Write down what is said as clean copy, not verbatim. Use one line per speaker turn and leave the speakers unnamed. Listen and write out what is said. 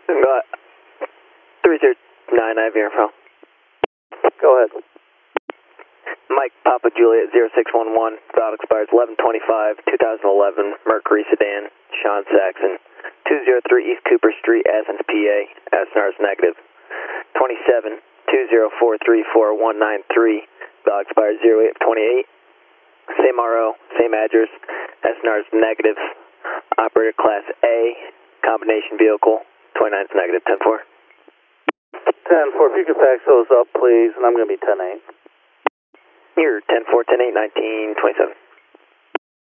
Go ahead. 309, I have your info.
Go ahead.
Mike Papa Juliet 0611, route expires 11/25, 2011, Mercury sedan, Sean Saxon, 203 East Cooper Street, Athens, PA, SNR is negative. 27 20434 route expires 08/28, same RO, same address, SNR is negative, operator class A, combination vehicle, 29 is negative, 10-4.
10-4, if you could fax those up, please, and I'm going to be 10-8.
Here, 10-4, 10-8, 1927.